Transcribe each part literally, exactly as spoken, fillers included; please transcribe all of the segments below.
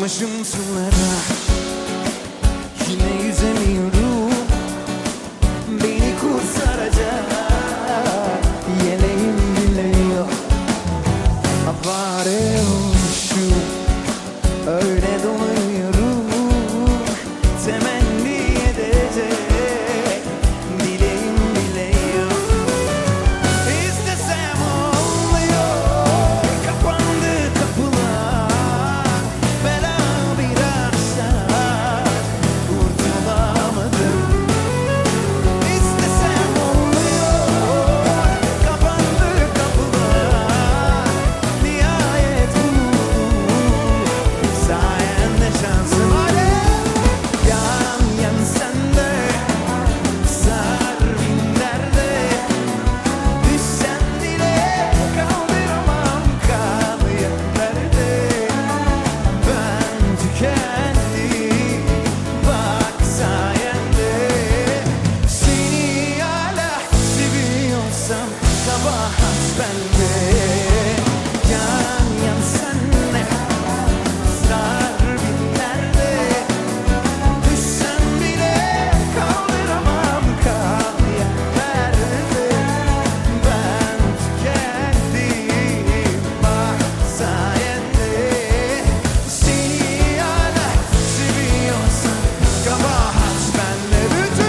Dalmışım sulara, yine yüzemiyorum. Beni kurtaracak yeleğim bile yok. Avare olmuşum, öyle dolanıyorum. Temenni edecek dileğim bile yok. İstesem olmuyor, kapandı kapılar. Bela bir akşam, kurtulamadım. İstesem olmuyor, kapandı kapılar. Nihayet buldum sayende şansım. Hadi yan yan sende, sar bin derde. Düşsen bile kaldıramam kalyelerde. Ben tükendim bak sayende. Seni hala seviyorsam kabahat bende. Yan yan senle, sar bin derde. Düşsen bile kaldıramam kalyelerde. Ben tükendim bak sayende. Seni hala seviyorsam kabahat bende. Bütün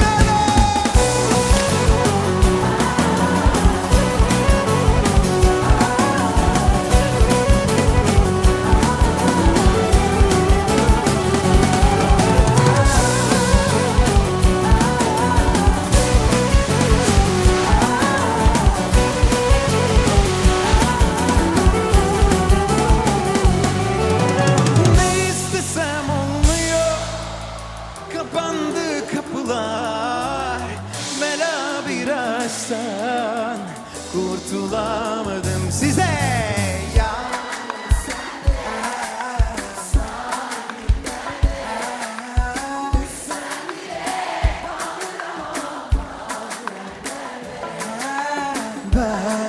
ne istesem olmuyor, kapandı kapılar. Bela bir aşktan kurtulamadım size. Ya ben